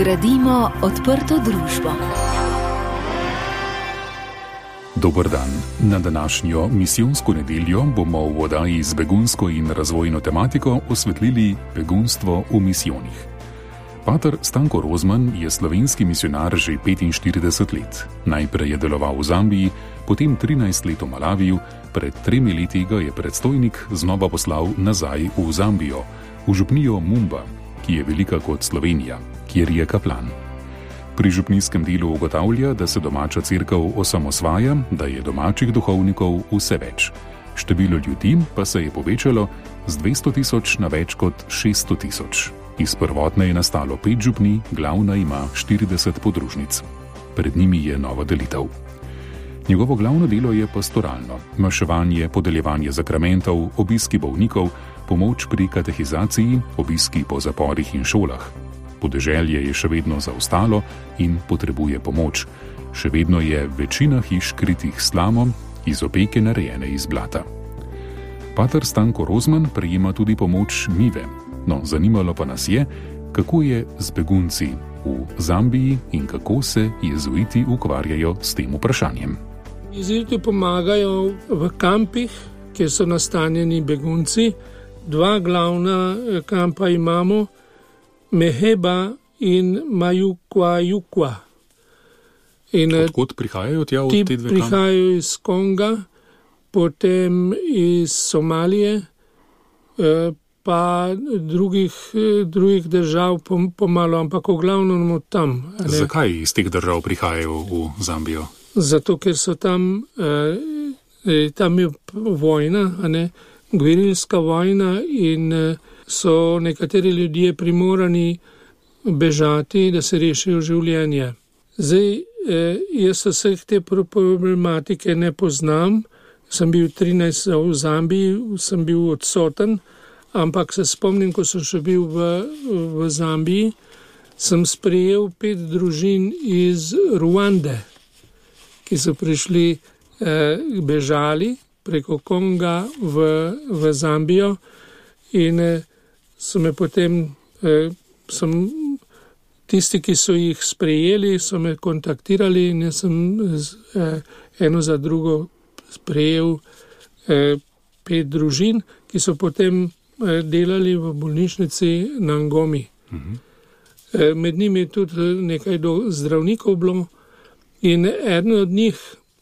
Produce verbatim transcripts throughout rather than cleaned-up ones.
Gradimo odprto družbo. Dober dan. Na današnjo misijonsko nedeljo bomo v oddaji z begunsko in razvojno tematiko osvetlili begunstvo v misijonih. Pater Stanko Rozman je slovenski misijonar že petinštirideset let. Najprej je deloval v Zambiji, potem trinajst let v Malaviju, pred tremi leti ga je predstojnik znova poslal nazaj v Zambijo, v župnijo Mumba, ki je velika kot Slovenija, kjer je kaplan. Pri župnijskem delu ugotavlja, da se domača cerkev osamosvaja, da je domačih duhovnikov vse več. Število ljudi pa se je povečalo z dvesto tisoč na več kot šeststo tisoč. Iz prvotne je nastalo pet župnij, glavna ima štirideset podružnic. Pred njimi je nova delitev. Njegovo glavno delo je pastoralno, maševanje, podeljevanje zakramentov, obiski bolnikov, pomoč pri katehizaciji, obiski po zaporih in šolah. Podeželje je še vedno zaostalo in potrebuje pomoč. Še vedno je večina hiš kritih s slamom, iz opeke narejene iz blata. Pater Stanko Rozman prejema tudi pomoč Mive. No, zanimalo pa nas je, kako je z begunci v Zambiji in kako se jezuiti ukvarjajo s tem vprašanjem. Jezuiti pomagajo v kampih, kjer so nastanjeni begunci. Dva glavna kampa imamo, Meheba in Mayukwa-Yukwa. Odkot prihajajo tja od te dve kampe? Ti prihajajo iz Konga, potem iz Somalije, pa drugih, drugih držav pomalo, ampak v glavnem od tam. Zakaj iz teh držav prihajajo v Zambijo? Zato, ker so tam, eh, tam je vojna, a ne, gverilska vojna in so nekateri ljudje primorani bežati, da se rešijo življenje. Zdaj, eh, jaz vseh te problematike ne poznam, sem bil trinajst v Zambiji, sem bil odsoten, ampak se spomnim, ko sem še bil v, v Zambiji, sem sprejel pet družin iz Ruande, ki so prišli, eh, bežali preko Konga v, v Zambijo in eh, so me potem, eh, sem, tisti, ki so jih sprejeli, so me kontaktirali in jaz sem eh, eno za drugo sprejel eh, pet družin, ki so potem eh, delali v bolnišnici na Ngomi. Mhm. Eh, med njimi je tudi nekaj do zdravnikov bilo in eden od njih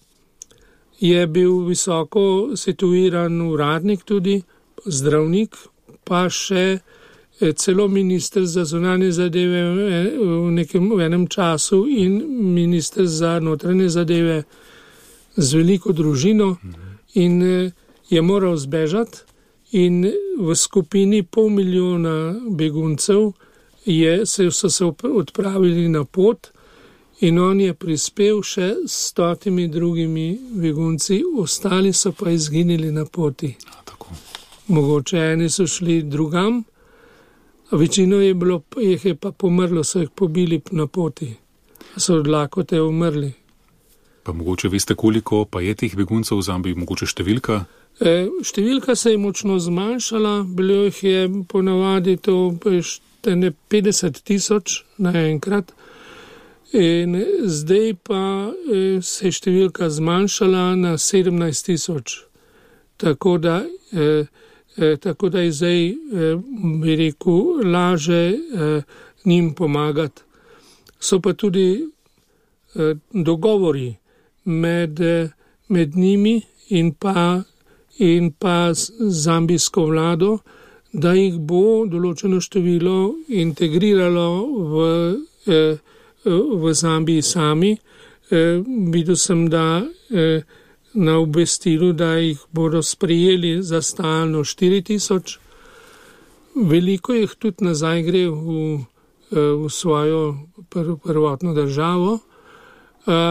je bil visoko situiran uradnik tudi, zdravnik, pa še celo minister za zunanje zadeve v nekem v enem času in minister za notranje zadeve z veliko družino in je moral zbežati in v skupini pol milijona beguncev je, se, so se odpravili na pot in on je prispel še s stotimi drugimi begunci, ostali so pa izginili na poti. A, tako. Mogoče eni so šli drugam, a večino je bilo, jih je pa pomrlo, so jih pobili na poti. So od lakote umrli. Pa mogoče veste, koliko pa je teh beguncev v Zambiji, mogoče številka? E, številka se je močno zmanjšala, bilo jih je ponavadi to petdeset tisoč naenkrat. In zdaj pa se je številka zmanjšala na sedemnajst tisoč. Tako da, eh, eh, tako da je zdaj, eh, bi rekel, laže eh, njim pomagati. So pa tudi eh, dogovori med, eh, med njimi in pa, in pa zambijsko vlado, da jih bo določeno število integriralo v eh, v Zambiji sami. E, videl sem, da e, na obvestilu, da jih bodo sprejeli za stalno štiri tisoč. Veliko jih tudi nazaj gre v, v svojo pr, prvotno državo. E,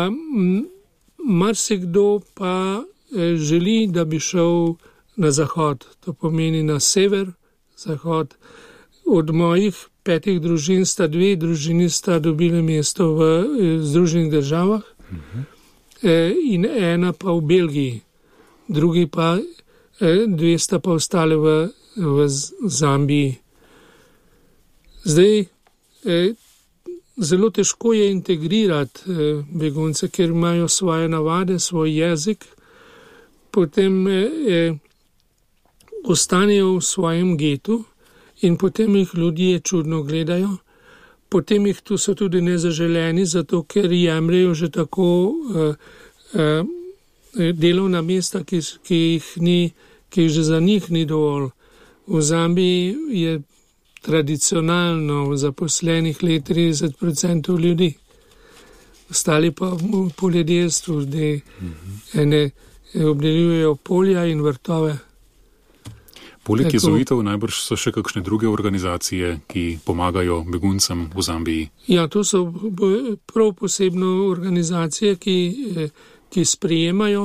marsikdo pa želi, da bi šel na zahod, to pomeni na sever, zahod. Od mojih petih družin sta dve družini sta dobili mesto v Združenih državah uh-huh. in ena pa v Belgiji. Drugi pa, dve sta pa ostale v, v Zambiji. Zdaj, zelo težko je integrirati begunce, ker imajo svoje navade, svoj jezik, potem eh, ostanejo v svojem getu in potem jih ljudje čudno gledajo. Potem jih tu so tudi nezaželeni, zato ker jemljajo že tako eh, eh, delovna mesta, ki, ki, jih ni, ki jih že za njih ni dovolj. V Zambiji je tradicionalno zaposlenih le trideset odstotkov ljudi. Ostali pa v poljedelstvu, da ene obdelujejo polja in vrtove. Poleg jezuitov najbrž so še kakšne druge organizacije, ki pomagajo beguncem v Zambiji? Ja, to so prav posebno organizacije, ki, ki sprejemajo,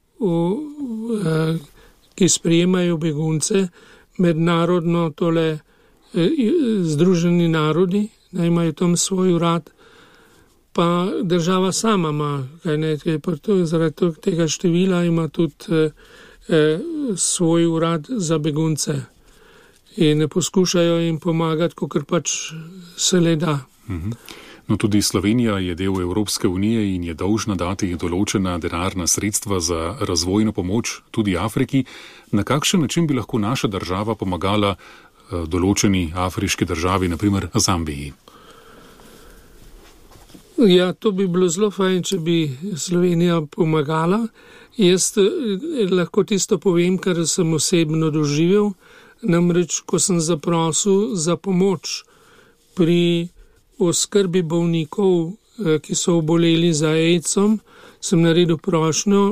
ki sprejemajo begunce, mednarodno tole Združeni narodi, da imajo tam svoj urad, pa država sama ima, kaj ne, zaradi tega števila ima tudi eh, svoj urad za begunce in poskušajo jim pomagati, kakor pač se le da. Mhm. No, tudi Slovenija je del Evropske unije in je dolžna dati določena denarna sredstva za razvojno pomoč tudi Afriki. Na kakšen način bi lahko naša država pomagala določeni afriški državi, naprimer Zambiji? Ja, to bi bilo zelo fajn, če bi Slovenija pomagala. Jaz lahko tisto povem, kar sem osebno doživel, namreč, ko sem zaprosil za pomoč pri oskrbi bolnikov, ki so oboleli za AIDS-om, sem naredil prošnjo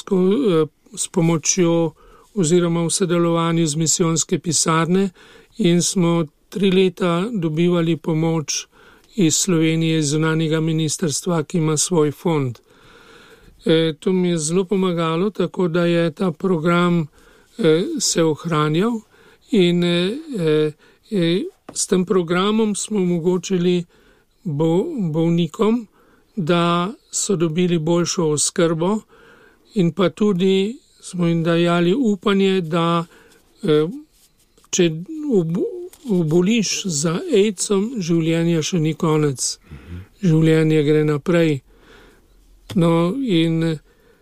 s pomočjo oziroma v sodelovanju z misijonske pisarne in smo tri leta dobivali pomoč iz Slovenije, iz zunanjega ministrstva, ki ima svoj fond. E, to mi je zelo pomagalo, tako da je ta program e, se ohranjal in e, e, s tem programom smo omogočili bo, bolnikom, da so dobili boljšo oskrbo in pa tudi smo jim dajali upanje, da e, če oboliš za AIDS-om, življenje še ni konec. Življenje gre naprej. No in e,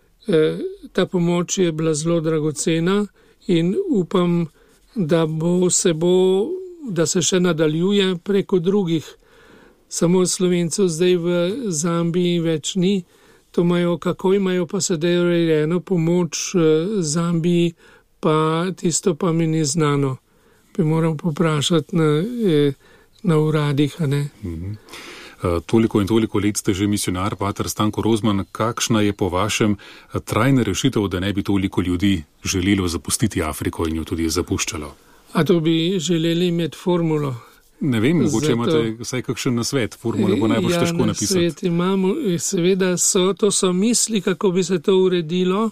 ta pomoč je bila zelo dragocena in upam, da bo se bo, da se še nadaljuje preko drugih. Samo Slovencev zdaj v Zambiji več ni. To imajo, kako imajo pa sedaj urejeno pomoč Zambiji, pa tisto pa mi ni znano. Bi moral poprašati na, na uradih, a ne. Mhm. Toliko in toliko let ste že misionar, pater Stanko Rozman. Kakšna je po vašem trajna rešitev, da ne bi toliko ljudi želelo zapustiti Afriko in jo tudi zapuščalo? A to bi želeli imeti formulo? Ne vem, mogoče imate vsaj kakšen nasvet. Formule bo najbolj ja, težko napisati. Ja, nasvet imamo, seveda so, to so misli, kako bi se to uredilo.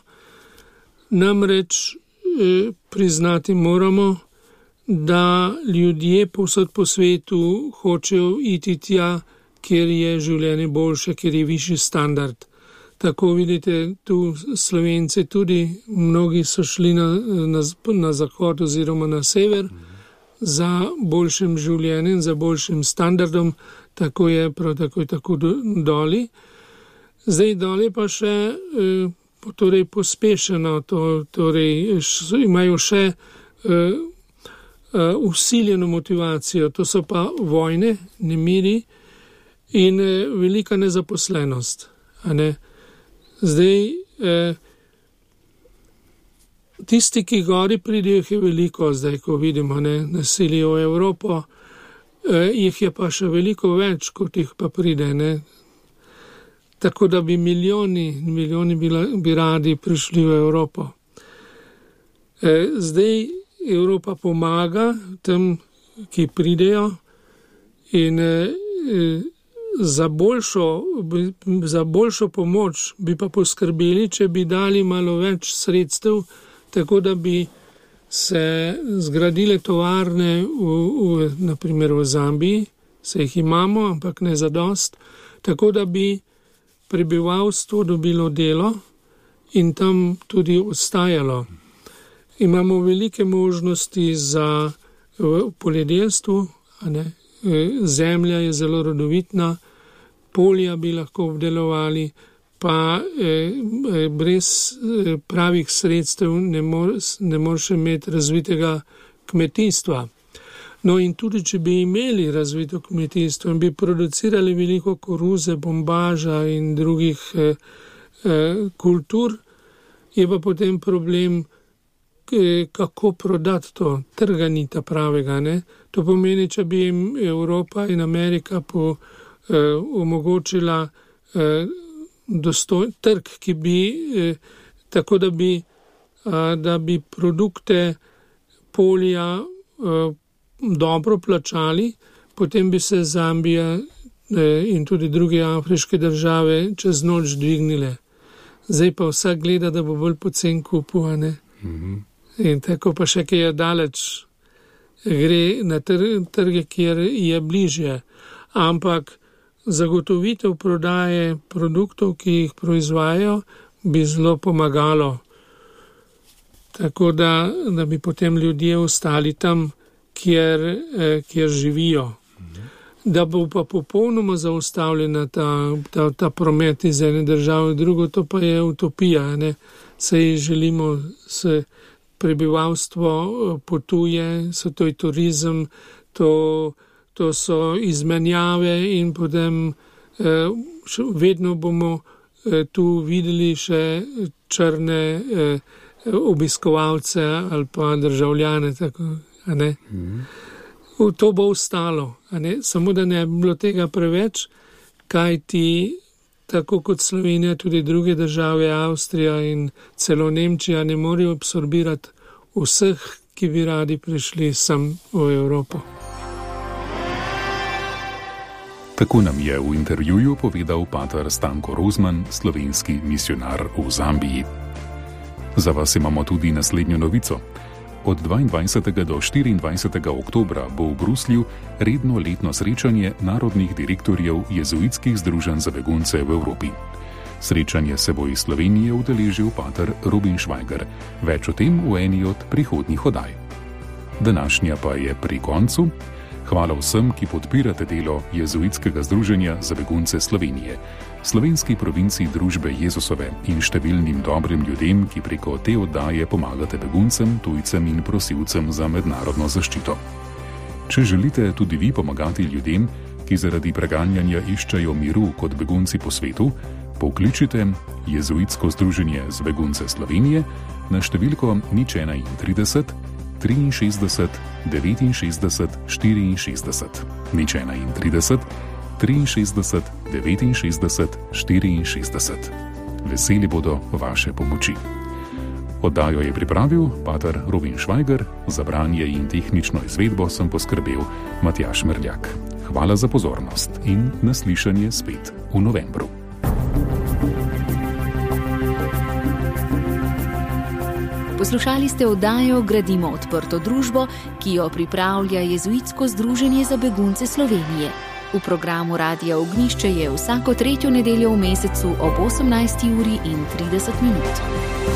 Namreč eh, priznati moramo, da ljudje povsod po svetu hočejo iti tja, kjer je življenje boljše, kjer je višji standard. Tako vidite, tu Slovenci tudi, mnogi so šli na, na, na zahod oziroma na sever za boljšim življenjem, za boljšim standardom, tako je prav tako, tako doli. Zdaj doli pa še torej pospešeno, to, torej imajo še usiljeno motivacijo, to so pa vojne, nemiri in velika nezaposlenost. A ne? Zdaj, eh, tisti, ki gori pridejo, jih je veliko, zdaj, ko vidimo, ne, nasilijo v Evropo, eh, jih je pa še veliko več, kot jih pa pride, ne. Tako da bi milijoni, milijoni bi, bi radi prišli v Evropo. Eh, zdaj Evropa pomaga tem, ki pridejo in eh, Za boljšo, za boljšo pomoč bi pa poskrbeli, če bi dali malo več sredstev, tako da bi se zgradile tovarne v, v, naprimer v Zambiji, se jih imamo, ampak ne zadost, tako da bi prebivalstvo dobilo delo in tam tudi ostajalo. Imamo velike možnosti za poljedelstvo, a ne? Zemlja je zelo rodovitna, polja bi lahko obdelovali, pa eh, brez eh, pravih sredstev ne, mor, ne moreš imeti razvitega kmetijstva. No in tudi, če bi imeli razvito kmetijstvo in bi producirali veliko koruze, bombaža in drugih eh, eh, kultur, je pa potem problem, eh, kako prodati to, trga ni ta pravega. Ne? To pomeni, če bi jim Evropa in Amerika po, eh, omogočila eh, dostoj, trg, ki bi, eh, tako da bi, eh, da bi produkte polja eh, dobro plačali, potem bi se Zambija eh, in tudi druge afriške države čez noč dvignile. Zdaj pa vsak gleda, da bo bolj pocen kupil, a ne? Mm-hmm. In tako pa še, ki je daleč, gre na tr- trge, kjer je bližje. Ampak zagotovitev prodaje produktov, ki jih proizvajajo, bi zelo pomagalo. Tako da, da bi potem ljudje ostali tam, kjer, eh, kjer živijo. Mhm. Da bo pa popolnoma zaustavljena ta, ta, ta promet iz ene države v drugo, to pa je utopija. Ne? Saj želimo, se prebivalstvo potuje, so to je turizem, to, to so izmenjave in potem eh, vedno bomo eh, tu videli še črne eh, obiskovalce ali pa državljane, tako. A ne? Mm. To bo ostalo, a ne? Samo da ne bi bilo tega preveč, kaj ti, tako kot Slovenija, tudi druge države, Avstrija in celo Nemčija, ne morejo absorbirati vseh, ki bi radi prišli sem v Evropo. Tako nam je v intervjuju povedal pater Stanko Rozman, slovenski misionar v Zambiji. Za vas imamo tudi naslednjo novico. Od dvaindvajsetega do štiriindvajsetega oktobra bo v Bruslju redno letno srečanje narodnih direktorjev jezuitskih združenj za begunce v Evropi. Srečanje se bo iz Slovenije udeležil pater Robin Švajger. Več o tem v eni od prihodnjih oddaj. Današnja pa je pri koncu. Hvala vsem, ki podpirate delo Jezuitskega združenja za begunce Slovenije, slovenski provinciji Družbe Jezusove in številnim dobrim ljudem, ki preko te oddaje pomagate beguncem, tujcem in prosilcem za mednarodno zaščito. Če želite tudi vi pomagati ljudem, ki zaradi preganjanja iščejo miru kot begunci po svetu, pokličite Jezuitsko združenje za begunce Slovenije na številko nič trideset, triinšestdeset, devetinšestdeset, štiriinšestdeset, nič trideset, triinšestdeset, devetinšestdeset, štiriinšestdeset. Veseli bodo vaše pomoči. Oddajo je pripravil pater Robin Švajger, za branje in tehnično izvedbo sem poskrbel Matjaž Merljak. Hvala za pozornost in naslišanje spet v novembru. Poslušali ste oddajo Gradimo odprto družbo, ki jo pripravlja Jezuitsko združenje za begunce Slovenije. V programu Radia Ognišče je vsako tretjo nedeljo v mesecu ob osemnajsti uri in trideset minut.